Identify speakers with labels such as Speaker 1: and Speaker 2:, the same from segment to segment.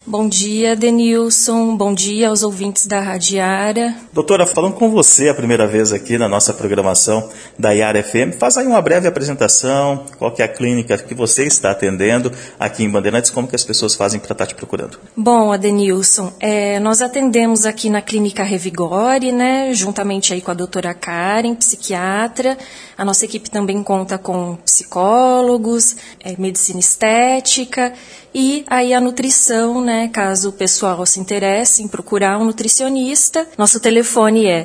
Speaker 1: Bom dia, Denilson. Bom dia aos ouvintes da Rádio Iara.
Speaker 2: Doutora, falando com você a primeira vez aqui na nossa programação da Iara FM, faz aí uma breve apresentação, qual que é a clínica que você está atendendo aqui em Bandeirantes, como que as pessoas fazem para estar te procurando?
Speaker 1: Bom, Adenilson, nós atendemos aqui na Clínica Revigore, né, juntamente aí com a doutora Karen, psiquiatra. A nossa equipe também conta com psicólogos, medicina estética e aí a nutrição, né, caso o pessoal se interesse em procurar um nutricionista. Nosso telefone é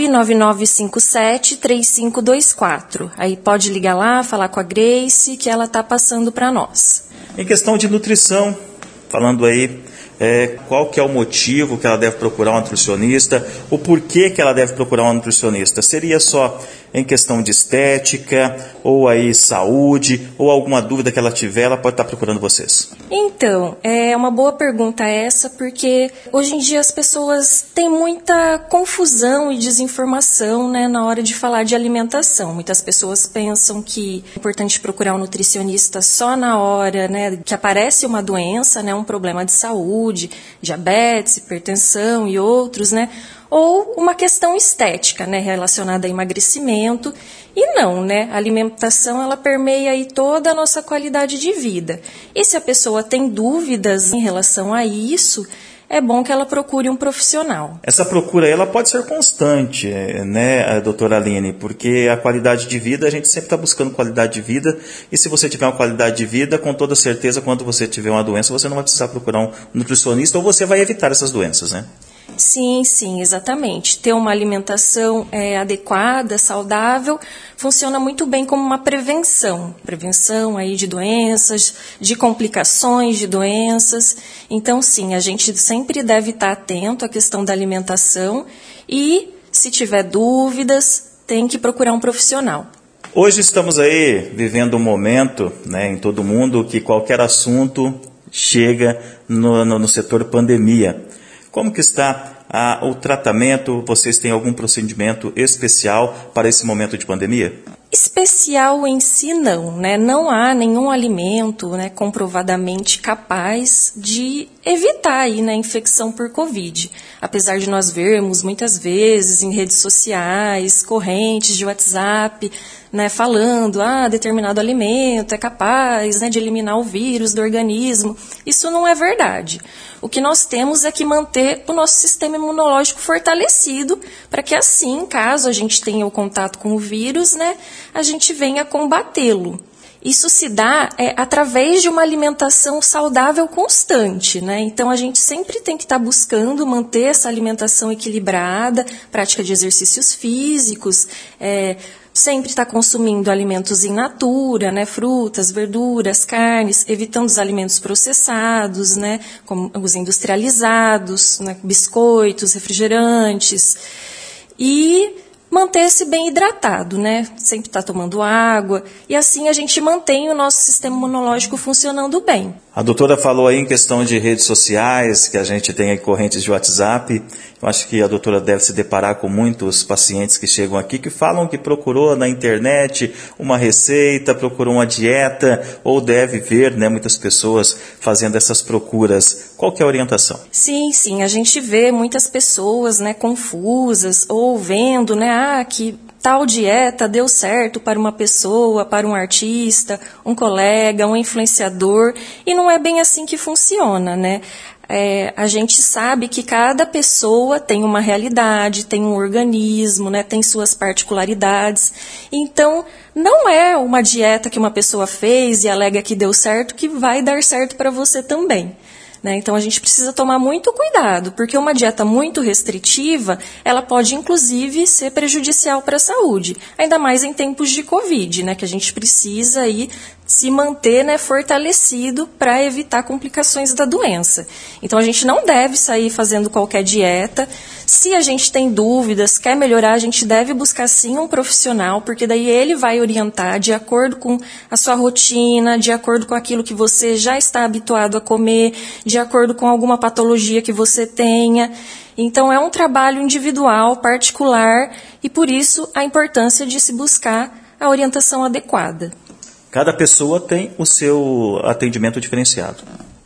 Speaker 1: 99957-3524. Aí pode ligar lá, falar com a Grace, que ela está passando para nós.
Speaker 2: Em questão de nutrição, falando aí, qual que é o motivo que ela deve procurar um nutricionista, o porquê que ela deve procurar um nutricionista? Seria só em questão de estética, ou aí saúde, ou alguma dúvida que ela tiver, ela pode estar procurando vocês?
Speaker 1: Então, é uma boa pergunta essa, porque hoje em dia as pessoas têm muita confusão e desinformação, né, na hora de falar de alimentação. Muitas pessoas pensam que é importante procurar um nutricionista só na hora, né, que aparece uma doença, né, um problema de saúde, diabetes, hipertensão e outros, né, ou uma questão estética, né, relacionada a emagrecimento. E não, né, a alimentação ela permeia aí toda a nossa qualidade de vida. E se a pessoa tem dúvidas em relação a isso, é bom que ela procure um profissional.
Speaker 2: Essa procura ela pode ser constante, né, doutora Aline, porque a qualidade de vida, a gente sempre está buscando qualidade de vida, e se você tiver uma qualidade de vida, com toda certeza, quando você tiver uma doença, você não vai precisar procurar um nutricionista, ou você vai evitar essas doenças, né?
Speaker 1: Sim, exatamente. Ter uma alimentação adequada, saudável, funciona muito bem como uma prevenção. Prevenção aí de doenças, de complicações de doenças. Então, sim, a gente sempre deve estar atento à questão da alimentação e, se tiver dúvidas, tem que procurar um profissional.
Speaker 2: Hoje estamos aí vivendo um momento, né, em todo mundo, que qualquer assunto chega no setor pandemia. Como que está o tratamento? Vocês têm algum procedimento especial para esse momento de pandemia?
Speaker 1: Especial em si não, né? Não há nenhum alimento, né, comprovadamente capaz de evitar aí, né, a infecção por Covid. Apesar de nós vermos muitas vezes em redes sociais, correntes de WhatsApp, né, falando, determinado alimento é capaz, né, de eliminar o vírus do organismo. Isso não é verdade. O que nós temos é que manter o nosso sistema imunológico fortalecido, para que assim, caso a gente tenha o contato com o vírus, né, a gente venha combatê-lo. Isso se dá através de uma alimentação saudável constante, né? Então, a gente sempre tem que estar buscando manter essa alimentação equilibrada, prática de exercícios físicos, sempre estar consumindo alimentos in natura, né? Frutas, verduras, carnes, evitando os alimentos processados, né? Como os industrializados, né? Biscoitos, refrigerantes. E manter-se bem hidratado, né? Sempre estar tomando água, e assim a gente mantém o nosso sistema imunológico funcionando bem.
Speaker 2: A doutora falou aí em questão de redes sociais, que a gente tem aí correntes de WhatsApp. Eu acho que a doutora deve se deparar com muitos pacientes que chegam aqui que falam que procurou na internet uma receita, procurou uma dieta, ou deve ver, né, muitas pessoas fazendo essas procuras. Qual que é a orientação?
Speaker 1: Sim, a gente vê muitas pessoas, né, confusas, ou vendo, né, que tal dieta deu certo para uma pessoa, para um artista, um colega, um influenciador, e não é bem assim que funciona, né? A gente sabe que cada pessoa tem uma realidade, tem um organismo, né, tem suas particularidades. Então, não é uma dieta que uma pessoa fez e alega que deu certo que vai dar certo para você também. Então, a gente precisa tomar muito cuidado, porque uma dieta muito restritiva, ela pode, inclusive, ser prejudicial para a saúde, ainda mais em tempos de Covid, né, que a gente precisa aí se manter, né, fortalecido para evitar complicações da doença. Então, a gente não deve sair fazendo qualquer dieta. Se a gente tem dúvidas, quer melhorar, a gente deve buscar sim um profissional, porque daí ele vai orientar de acordo com a sua rotina, de acordo com aquilo que você já está habituado a comer, de acordo com alguma patologia que você tenha. Então, é um trabalho individual, particular, e por isso a importância de se buscar a orientação adequada.
Speaker 2: Cada pessoa tem o seu atendimento diferenciado.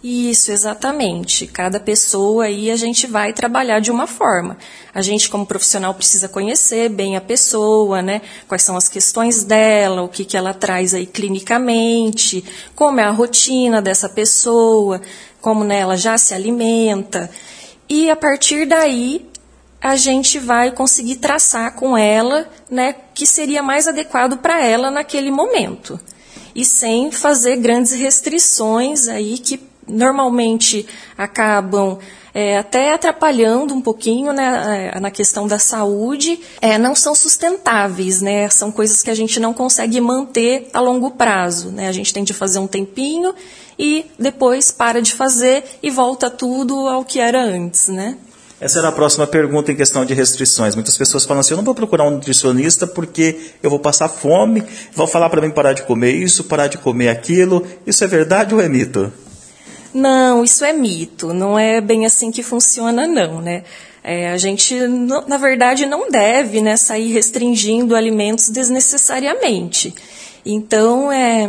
Speaker 1: Isso, exatamente. Cada pessoa aí a gente vai trabalhar de uma forma. A gente, como profissional, precisa conhecer bem a pessoa, né? Quais são as questões dela, o que ela traz aí clinicamente, como é a rotina dessa pessoa, como, né, ela já se alimenta. E a partir daí, a gente vai conseguir traçar com ela, né, que seria mais adequado para ela naquele momento. E sem fazer grandes restrições aí que normalmente acabam até atrapalhando um pouquinho, né, na questão da saúde, não são sustentáveis, né, são coisas que a gente não consegue manter a longo prazo, né, a gente tem de fazer um tempinho e depois para de fazer e volta tudo ao que era antes, né.
Speaker 2: Essa era a próxima pergunta em questão de restrições. Muitas pessoas falam assim, eu não vou procurar um nutricionista porque eu vou passar fome, vão falar para mim parar de comer isso, parar de comer aquilo. Isso é verdade ou é mito?
Speaker 1: Não, isso é mito. Não é bem assim que funciona, não, né? A gente, na verdade, não deve, né, sair restringindo alimentos desnecessariamente. Então,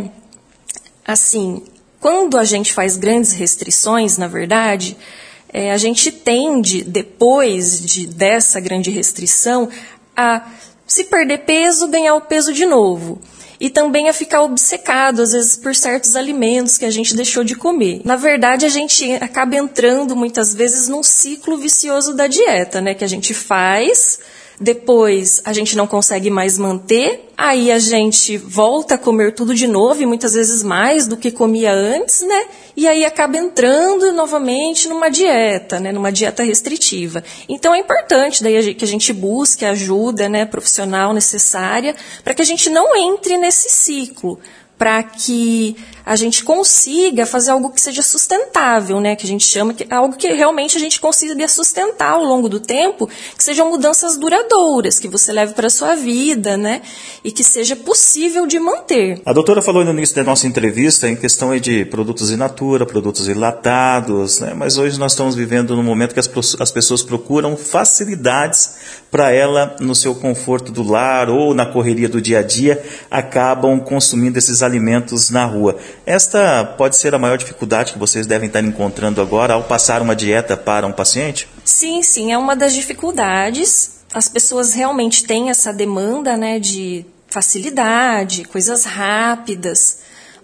Speaker 1: assim, quando a gente faz grandes restrições, na verdade, a gente tende, depois dessa grande restrição, a se perder peso, ganhar o peso de novo. E também a ficar obcecado, às vezes, por certos alimentos que a gente deixou de comer. Na verdade, a gente acaba entrando, muitas vezes, num ciclo vicioso da dieta, né? Que a gente faz, depois a gente não consegue mais manter, aí a gente volta a comer tudo de novo, e muitas vezes mais do que comia antes, né? E aí acaba entrando novamente numa dieta, né? Numa dieta restritiva. Então é importante daí que a gente busque a ajuda, né, profissional necessária para que a gente não entre nesse ciclo, para que a gente consiga fazer algo que seja sustentável, né? Que a gente chama que algo que realmente a gente consiga sustentar ao longo do tempo, que sejam mudanças duradouras, que você leve para a sua vida, né? E que seja possível de manter.
Speaker 2: A doutora falou no início da nossa entrevista em questão de produtos in natura, produtos enlatados, né? Mas hoje nós estamos vivendo num momento que as pessoas procuram facilidades para ela, no seu conforto do lar ou na correria do dia a dia, acabam consumindo esses alimentos na rua. Esta pode ser a maior dificuldade que vocês devem estar encontrando agora ao passar uma dieta para um paciente?
Speaker 1: Sim, é uma das dificuldades. As pessoas realmente têm essa demanda, né, de facilidade, coisas rápidas,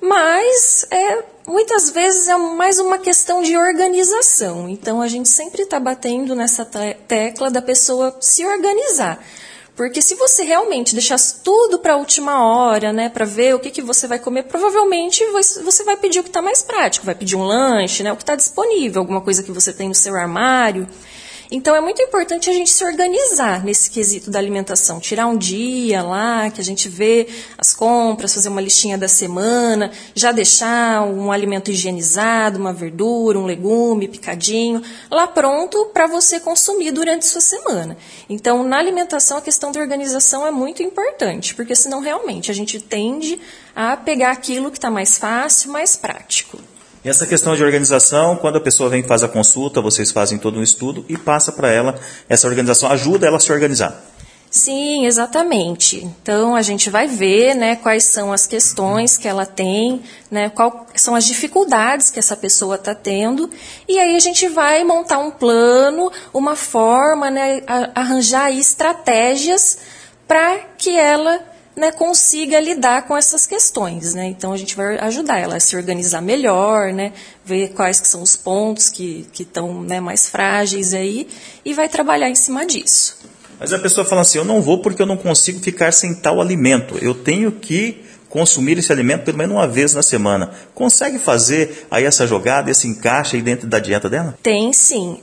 Speaker 1: mas muitas vezes é mais uma questão de organização. Então a gente sempre está batendo nessa tecla da pessoa se organizar. Porque se você realmente deixasse tudo para a última hora, né, para ver o que você vai comer, provavelmente você vai pedir o que está mais prático, vai pedir um lanche, né, o que está disponível, alguma coisa que você tem no seu armário. Então é muito importante a gente se organizar nesse quesito da alimentação, tirar um dia lá que a gente vê as compras, fazer uma listinha da semana, já deixar um alimento higienizado, uma verdura, um legume picadinho, lá pronto para você consumir durante a sua semana. Então na alimentação a questão da organização é muito importante, porque senão realmente a gente tende a pegar aquilo que está mais fácil, mais prático.
Speaker 2: E essa questão de organização, quando a pessoa vem e faz a consulta, vocês fazem todo um estudo e passa para ela essa organização, ajuda ela a se organizar.
Speaker 1: Sim, exatamente. Então a gente vai ver, né, quais são as questões que ela tem, né, quais são as dificuldades que essa pessoa está tendo, e aí a gente vai montar um plano, uma forma, né, arranjar aí estratégias para que ela, né, consiga lidar com essas questões, né? Então a gente vai ajudar ela a se organizar melhor, né, ver quais que são os pontos que estão, né, mais frágeis aí e vai trabalhar em cima disso.
Speaker 2: Mas a pessoa fala assim, eu não vou porque eu não consigo ficar sem tal alimento, eu tenho que consumir esse alimento pelo menos uma vez na semana. Consegue fazer aí essa jogada, esse encaixe aí dentro da dieta dela?
Speaker 1: Tem sim,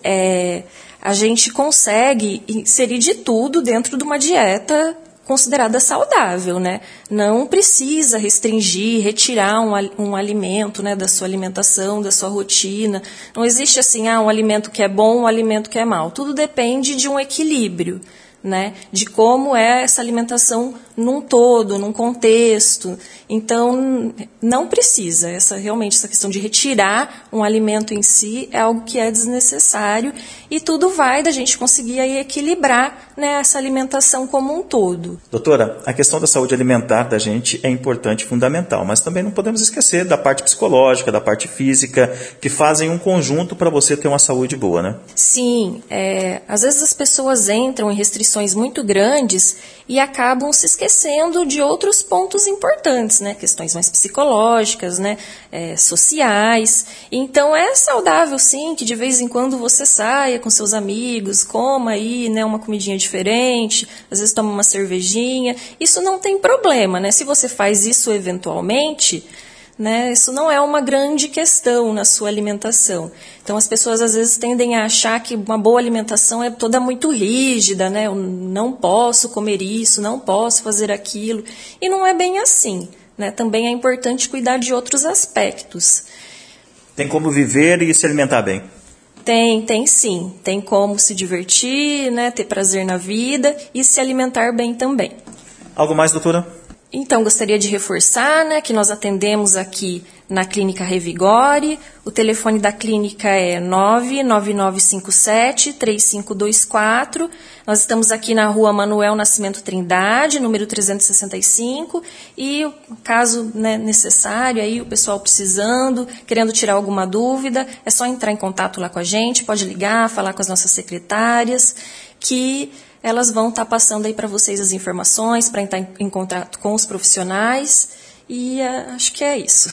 Speaker 1: a gente consegue inserir de tudo dentro de uma dieta considerada saudável, né? Não precisa restringir, retirar um alimento, né, da sua alimentação, da sua rotina. Não existe assim, um alimento que é bom, um alimento que é mau. Tudo depende de um equilíbrio, né? De como é essa alimentação num todo, num contexto. Então, não precisa. Realmente, essa questão de retirar um alimento em si é algo que é desnecessário e tudo vai da gente conseguir aí equilibrar, né, essa alimentação como um todo.
Speaker 2: Doutora, a questão da saúde alimentar da gente é importante e fundamental, mas também não podemos esquecer da parte psicológica, da parte física, que fazem um conjunto para você ter uma saúde boa, né?
Speaker 1: Sim, às vezes as pessoas entram em restrições muito grandes e acabam se esquecendo de outros pontos importantes, né? Questões mais psicológicas, né? Sociais. Então é saudável, sim, que de vez em quando você saia com seus amigos, coma aí, né, uma comidinha diferente, às vezes toma uma cervejinha. Isso não tem problema, né? Se você faz isso eventualmente, né, isso não é uma grande questão na sua alimentação. Então as pessoas às vezes tendem a achar que uma boa alimentação é toda muito rígida, né? Eu não posso comer isso, não posso fazer aquilo. E não é bem assim, né? Também é importante cuidar de outros aspectos.
Speaker 2: Tem como viver e se alimentar bem?
Speaker 1: Tem sim. Tem como se divertir, né? Ter prazer na vida e se alimentar bem também.
Speaker 2: Algo mais, doutora?
Speaker 1: Então, gostaria de reforçar, né, que nós atendemos aqui na Clínica Revigore. O telefone da clínica é 99957-3524. Nós estamos aqui na Rua Manuel Nascimento Trindade, número 365. E, caso, né, necessário, aí, o pessoal precisando, querendo tirar alguma dúvida, é só entrar em contato lá com a gente, pode ligar, falar com as nossas secretárias, que elas vão estar passando aí para vocês as informações, para entrar em contato com os profissionais, e acho que é isso.